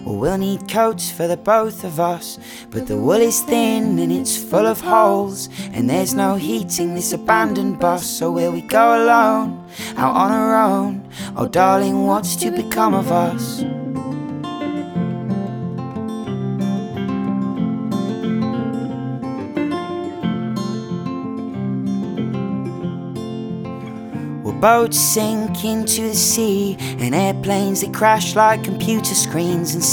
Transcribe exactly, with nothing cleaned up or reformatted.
Well, we'll need coats for the both of us, but the wool is thin and it's full of holes, and there's no heating this abandoned bus. So will we go alone, out on our own? Oh darling, what's to become of us? Boats sink into the sea, and airplanes that crash like computer screens, and